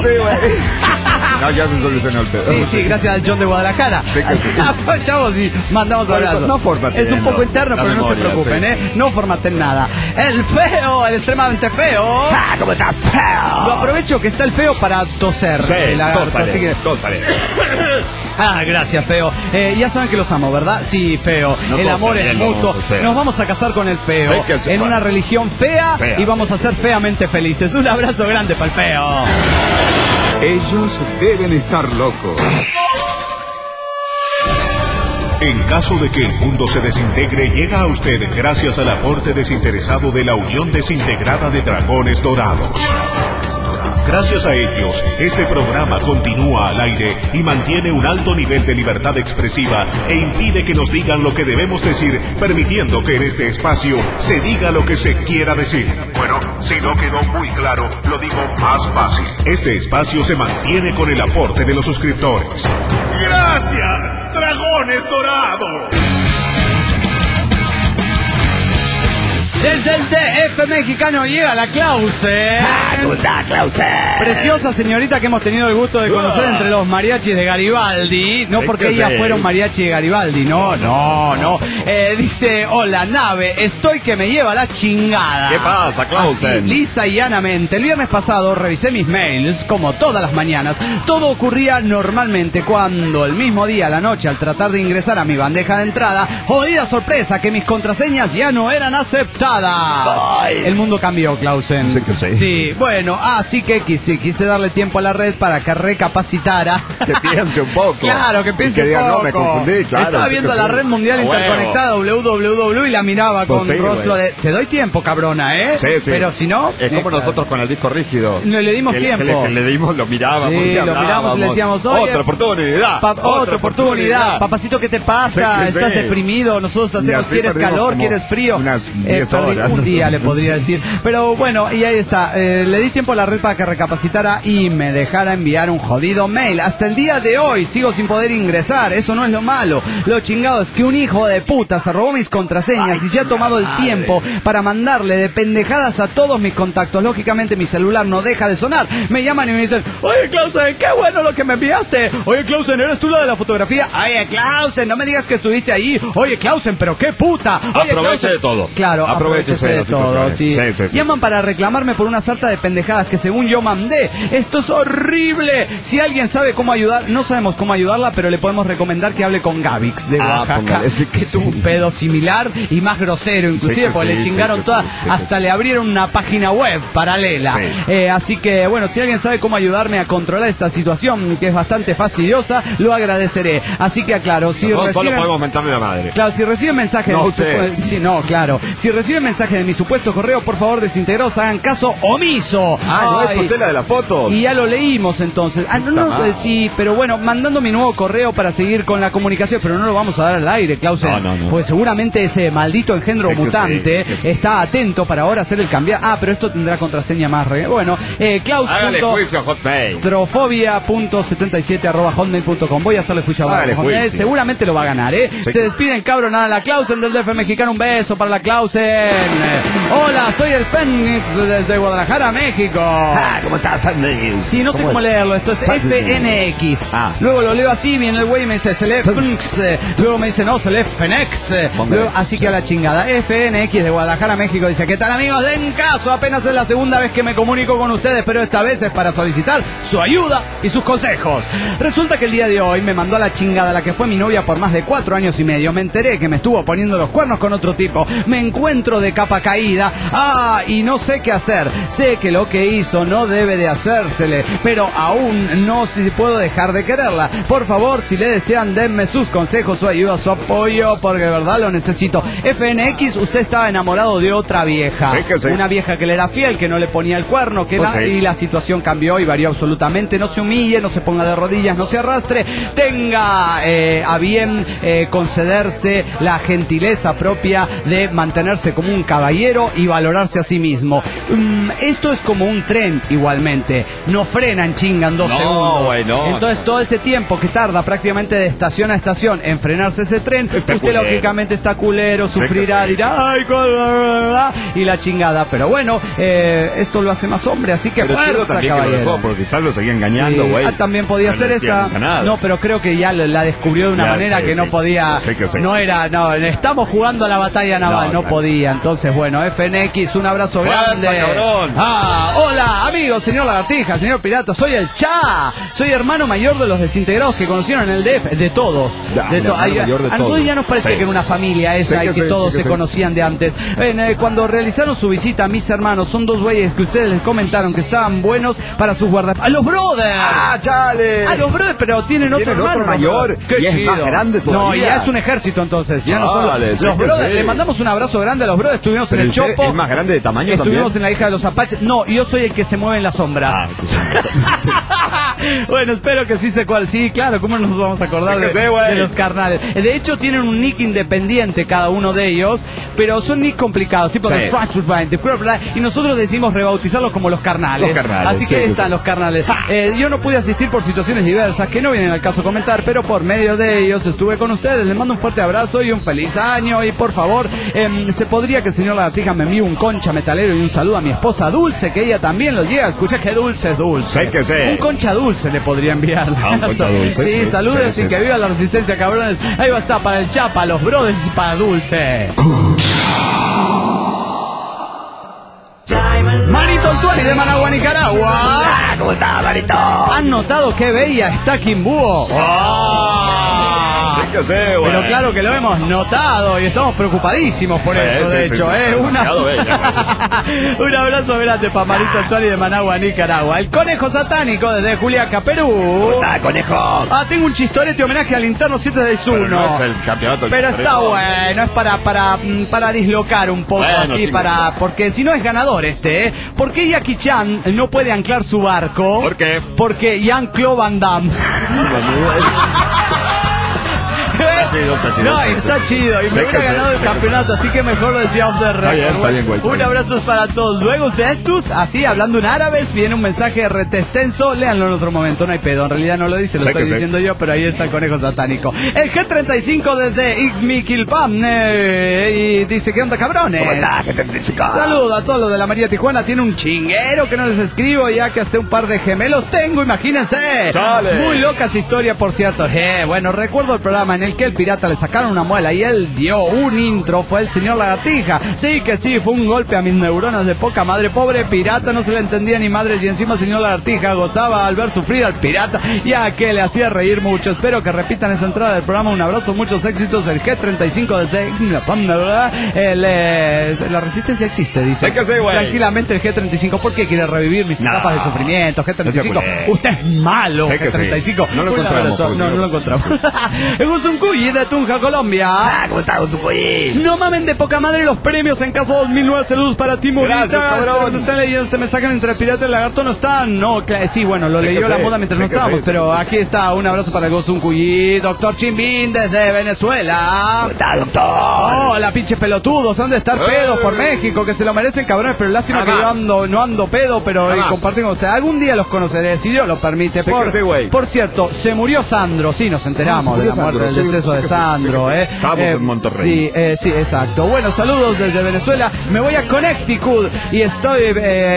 Ya se solucionó el pedo. Sí, gracias al John de Guadalajara. Chavos, y mandamos abrazos. No formateen. Es un poco interno, pero no se preocupen, No formateen nada. El extremadamente feo. ¿Cómo está feo? Lo aprovecho que está el feo para toser. Tósale. Gracias, feo. Ya saben que los amo, ¿verdad? Sí, feo. El amor es mutuo. Nos vamos a casar con el feo en una religión fea y vamos a ser feamente felices. Un abrazo grande para el feo. Ellos deben estar locos. En caso de que el mundo se desintegre, llega a usted gracias al aporte desinteresado de la Unión Desintegrada de Dragones Dorados. Gracias a ellos, este programa continúa al aire y mantiene un alto nivel de libertad expresiva e impide que nos digan lo que debemos decir, permitiendo que en este espacio se diga lo que se quiera decir. Bueno, si no quedó muy claro, lo digo más fácil. Este espacio se mantiene con el aporte de los suscriptores. ¡Gracias, Dragones Dorados! Desde el DF mexicano llega la Clausen. ¿Cómo está, Clausen? Preciosa señorita que hemos tenido el gusto de conocer entre los mariachis de Garibaldi. No porque ellas fueron mariachi de Garibaldi, no. Dice, hola nave, estoy que me lleva la chingada. ¿Qué pasa, Clausen? Así, lisa y llanamente. El viernes pasado revisé mis mails, como todas las mañanas. Todo ocurría normalmente cuando el mismo día a la noche, al tratar de ingresar a mi bandeja de entrada, jodida sorpresa que mis contraseñas ya no eran aceptadas. Ay. El mundo cambió, Clausen. Sí que sí. Sí, bueno, así que quise darle tiempo a la red para que recapacitara. Que piense un poco. Claro, que piense un diga, poco. no, me confundí, claro. Estaba viendo la red mundial interconectada www y la miraba con rostro de... Te doy tiempo, cabrona, ¿eh? Sí. Pero si no... Es como nosotros con el disco rígido. No le dimos tiempo. Que le dimos, lo mirábamos. Sí, lo miramos y le decíamos, oye, otra oportunidad. Otra oportunidad. Papacito, ¿qué te pasa? Sí. ¿Estás deprimido? Nosotros hacemos, ¿quieres calor? ¿Quieres frío? Unas 10 horas. Un día le podría decir. Pero bueno, y ahí está. Le di tiempo a la red para que recapacitara y me dejara enviar un jodido mail. Hasta el día de hoy sigo sin poder ingresar. Eso no es lo malo. Lo chingado es que un hijo de puta se robó mis contraseñas y se ha tomado el tiempo para mandarle de pendejadas a todos mis contactos. Lógicamente mi celular no deja de sonar. Me llaman y me dicen, oye Clausen, qué bueno lo que me enviaste. Oye Clausen, ¿eres tú la de la fotografía? Oye Clausen, no me digas que estuviste ahí. Oye Clausen, pero qué puta. Oye, Aproveche de todo. Claro, aprovechese de todo. Sí. Sí. Llaman para reclamarme por una sarta de pendejadas que según yo mandé. Esto es horrible. Si alguien sabe cómo ayudar, no sabemos cómo ayudarla, pero le podemos recomendar que hable con Gavix de Oaxaca, póngale, sí, que tuvo un pedo similar y más grosero, inclusive, porque le chingaron toda, hasta le abrieron una página web paralela. Así que, bueno, si alguien sabe cómo ayudarme a controlar esta situación, que es bastante fastidiosa, lo agradeceré. Así que, aclaro, si nosotros reciben... solo podemos mentarle la madre. Claro, si reciben mensajes... No, usted. Sí, no, claro. Si reciben mensajes de mi supuesto correo, por favor, desintegrados, hagan caso omiso. No es usted la de la foto. Y ya lo leímos entonces. Sí, pero bueno, mandando mi nuevo correo para seguir con la comunicación, pero no lo vamos a dar al aire, Clausen. No. Pues seguramente ese maldito engendro mutante está atento para ahora hacer el cambio. Pero esto tendrá contraseña más. Bueno, Klaus. Hágale juicio a Hotmail. Trofobia.77@hotmail.com. Voy a hacerle juicio a Hotmail. Seguramente lo va a ganar, ¿eh? Se despiden, cabrón, nada, la Clausen del DF mexicano. Un beso para la Clausen. Hola, soy el Fénix desde Guadalajara, México. ¿Cómo estás, Fénix? Sí, no sé cómo leerlo. Esto es FNX. Luego lo leo así, viene el güey y me dice, se lee Fénix. Luego me dice, no, se lee Fénix. Así que a la chingada. FNX de Guadalajara, México. Dice, ¿qué tal, amigos? Den caso. Apenas es la segunda vez que me comunico con ustedes, pero esta vez es para solicitar su ayuda y sus consejos. Resulta que el día de hoy me mandó a la chingada la que fue mi novia por más de 4 años y medio. Me enteré que me estuvo poniendo los cuernos con otro tipo. Me encuentro de capa caída. Y no sé qué hacer. Sé que lo que hizo no debe de hacérsele, pero aún no si puedo dejar de quererla. Por favor, si le desean, denme sus consejos, su ayuda, su apoyo, porque de verdad lo necesito. FNX, usted estaba enamorado de otra vieja. Sí. Una vieja que le era fiel, que no le ponía el cuerno, y la situación cambió y varió absolutamente. No se humille, no se ponga de rodillas, no se arrastre. Tenga a bien concederse la gentileza propia de mantenerse como un caballero y valorarse a sí mismo. Esto es como un tren igualmente. No frenan, chingan 2 segundos. Bueno, entonces todo ese tiempo que tarda prácticamente de estación a estación en frenarse ese tren, usted culero. Lógicamente está culero, sufrirá, dirá, ay, y la chingada. Pero bueno, esto lo hace más hombre, así que fuerza, caballero. Porque quizás lo seguía engañando, güey. También podía ser esa. No, pero creo que ya la descubrió de una manera que no podía. No era, estamos jugando a la batalla naval, no podía. Entonces, bueno, FNX, un abrazo grande. Hola, amigos, señor Lagartija, señor Pirata, soy el Cha. Soy hermano mayor de los desintegrados que conocieron en el DF, de todos. A nosotros ya nos parece que era una familia esa y que todos se conocían de antes. Cuando realizaron su visita a mis hermanos, son 2 güeyes que ustedes les comentaron que estaban buenos para sus guardaespaldas. ¡A los brothers! ¡Chale! A los brothers, pero tienen otro hermano mayor. ¡Qué y chido! Es más grande todavía. No, ya es un ejército entonces. Ya no son los brothers. Le mandamos un abrazo grande a los brothers. Estuvimos en el Chopo. ¿Es más grande de tamaño Estuvimos también? En la hija de los Apaches. No, yo soy el que se mueve en las sombras. Bueno, espero que sí sé cuál. Sí, claro, ¿cómo nos vamos a acordar de los carnales? De hecho, tienen un nick independiente cada uno de ellos, pero son nicks complicados, tipo de Frankfurt Main, y nosotros decidimos rebautizarlos como los carnales. Así que están los carnales. Yo no pude asistir por situaciones diversas que no vienen al caso comentar, pero por medio de ellos estuve con ustedes. Les mando un fuerte abrazo y un feliz año. Y por favor, se podría que el señor Lagartija me envíe un concha metalero y un saludo a mi esposa Dulce, que ella también lo llega. Escucha que dulce es dulce. Sé que sé. Un concha dulce le podría enviar. Un concha dulce. Sí, saludos y que viva la resistencia, cabrones. Ahí va a estar para el Chapa, los brothers y para Dulce. Manito Antuani de Managua, Nicaragua. ¿Cómo está, Manito? ¿Han notado qué bella está Kimbuo? Sí que sé, güey. Pero claro que lo hemos notado y estamos preocupadísimos por eso, de hecho. Un abrazo grande para Manito Antuani de Managua, Nicaragua. El Conejo Satánico desde Juliaca, Perú. ¿Cómo está, Conejo? Tengo un chistorete homenaje al Interno 761. Pero no es el campeonato. Pero está bueno, es para dislocar un poco, bueno, así, porque si no es ganador ¿Por qué Jackie Chan no puede anclar su barco? ¿Por qué? Porque Jean-Claude Van Damme. No, está chido. Y me hubiera ganado el campeonato, así que mejor lo decía off the record. Está bien, güey. Un abrazo para todos. Luego de estos, así hablando en árabes, viene un mensaje rete extenso. Léanlo en otro momento, no hay pedo. En realidad no lo dice, lo estoy diciendo yo, pero ahí está el Conejo Satánico. El G35 desde Ixmiquilpan. Y dice: ¿qué onda, cabrones? ¿Cómo está, G35? Saludo a todos los de la María Tijuana. Tiene un chinguero que no les escribo, ya que hasta un par de gemelos tengo, imagínense. Chale. Muy locas historias, por cierto. Bueno, recuerdo el programa en el que el pirata le sacaron una muela y él dio un intro, fue el señor Lagartija. Sí que sí, fue un golpe a mis neuronas de poca madre. Pobre pirata, no se le entendía ni madre, y encima el señor Lagartija gozaba al ver sufrir al pirata, ya que le hacía reír mucho. Espero que repitan esa entrada del programa. Un abrazo, muchos éxitos. El G35 desde la resistencia existe, dice. Sé que sí, güey. Tranquilamente el G35, ¿por qué quiere revivir mis etapas de sufrimiento? G35, usted es malo, sé G35. Sí. No lo encontramos. No lo encontramos. Guzuncuyi de Tunja, Colombia. ¿Cómo está, Guzuncuyi? No mamen de poca madre los premios en caso 2009. Saludos para ti, Morita. Gracias, ¿Están leyendo este mensaje entre el pirata y el lagarto? No están. No, sí, bueno, lo leyó la moda mientras no estábamos. Pero aquí está, un abrazo para el Guzuncuyi. Doctor Chimbín desde Venezuela. ¿Cómo está, doctor? Oh, la pinche pelotudos. Han de estar pedos por México, que se lo merecen, cabrones. Pero lástima que yo no ando pedo, pero comparten con ustedes. Algún día los conoceré, si Dios lo permite. Por cierto, se murió Sandro. Sí, nos enteramos de la muerte, del deceso de Sandro. Estamos en Monterrey. Sí, exacto. Bueno, saludos desde Venezuela. Me voy a Connecticut y estoy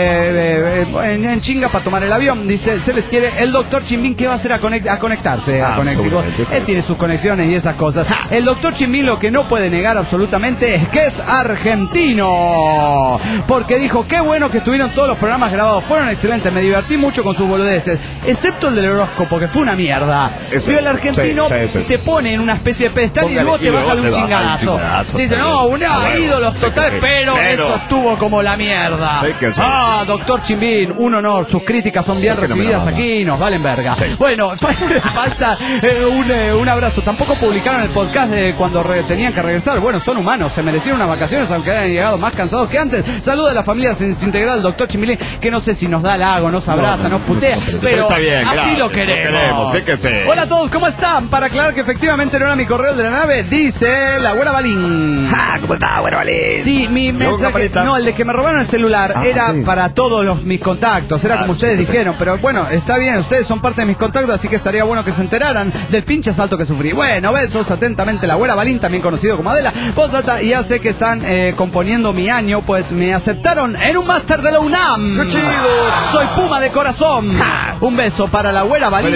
en chinga para tomar el avión. Dice, se les quiere. El doctor Chimbín, ¿qué va a hacer a conectarse a Connecticut? Él tiene sus conexiones y esas cosas. El doctor Chimbín lo que no puede negar absolutamente es que es argentino. Porque dijo, qué bueno que estuvieron todos los programas grabados. Fueron excelentes, me divertí mucho con sus boludeces. Excepto el del horóscopo, que fue una mierda. Si el argentino te pone en una especie de pedestal y luego te baja de un chingadazo. Dice, no, ídolos totales, pero eso estuvo como la mierda. Doctor Chimbín, un honor. Sus críticas son bien recibidas aquí, nos valen verga. Bueno, falta un abrazo. Tampoco publicaron el podcast de cuando tenían que regresar. Bueno, son humanos, se merecieron unas vacaciones, aunque hayan llegado más cansados que antes. Saluda a la familia desintegrada del doctor Chimbín, que no sé si nos da halago, nos abraza, nos putea, pero está bien, así lo queremos. Sé que sé. Hola a todos, ¿cómo están? Para aclarar que efectivamente no era mi correo de la nave, dice la Güera Balín. ¿Cómo está, Güera Balín? Sí, mi mensaje, no, el de que me robaron el celular era para todos mis contactos, era como ustedes dijeron, pero bueno, está bien, ustedes son parte de mis contactos, así que estaría bueno que se enteraran del pinche asalto que sufrí. Bueno, besos, atentamente, la Güera Balín, también conocido como Adela. Postdata, ya sé que están componiendo mi año, pues me aceptaron en un máster de la UNAM. ¡Qué chido! Soy Puma de corazón. Un beso para la Güera Balín,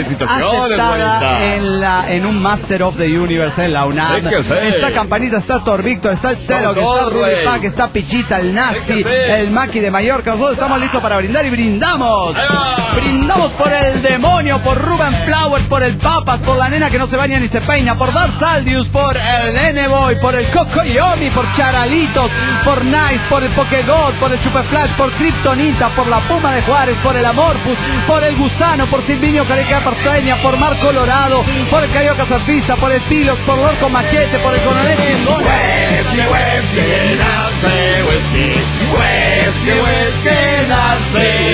aceptada en un Master of the Universe en la UNAM. Está Campanita, está Thor Víctor, está el Cero, que está Rudy Pack, está Pichita, el Nasty, el Maki de Mallorca. Nosotros estamos listos para brindar y brindamos. Brindamos por el demonio, por Ruben Flowers, por el Papas, por la nena que no se baña ni se peina, por Dark Saldius, por el N-Boy, por el Coco Yomi, por Charalitos, por Nice, por el Pokegod, por el Chupeflash, por Kryptonita, por la Puma de Juárez, por el Amorphus, por el Gusano, por Silvinio Careca Porteña, por Mar Colorado, por el Carioca Surfista, por el Pilox, por Lorco Machete, por el Coronel Chingón. Whisky, nace whisky, whisky, nace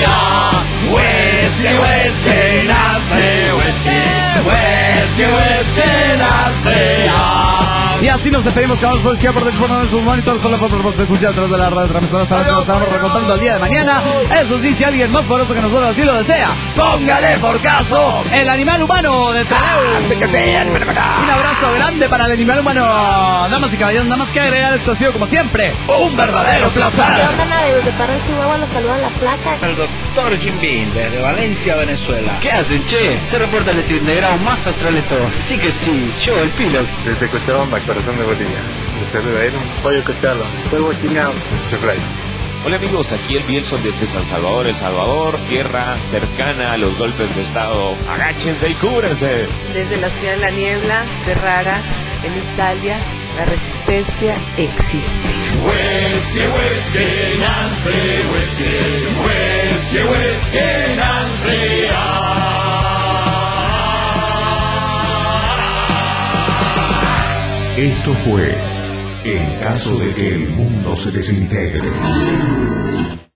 whisky, nace whisky, nace. Ya así nos despedimos, que vamos por izquierda, por derecha, por sus monitores, con la forma de escuchar a través de la radio transmisora. Estamos recontando el día de mañana. Eso sí, si alguien más poderoso que nosotros así lo desea, póngale por caso el animal humano de Trelew. Así que sí, un abrazo grande para el animal humano. Damas y caballeros, nada más que agregar, esto ha sido como siempre un verdadero placer. De Parral, Chihuahua, nos saluda la placa. El doctor Jim Bean, desde Valencia, Venezuela. ¿Qué hacen, che? Se reporta el desintegrado más astral de todos. Sí que sí, yo, el Pilox. Desde Cochabamba, corazón de Bolivia. Les saluda él, un pollo cocharlo. Fuego chingado. Hola amigos, aquí el Bielson desde San Salvador, El Salvador, tierra cercana a los golpes de estado. Agáchense y cúbrense. Desde la ciudad de la niebla, Ferrara, en Italia, la resistencia existe. Whiskey, Nancy, whiskey, Nancy. Esto fue En caso de que el mundo se desintegre.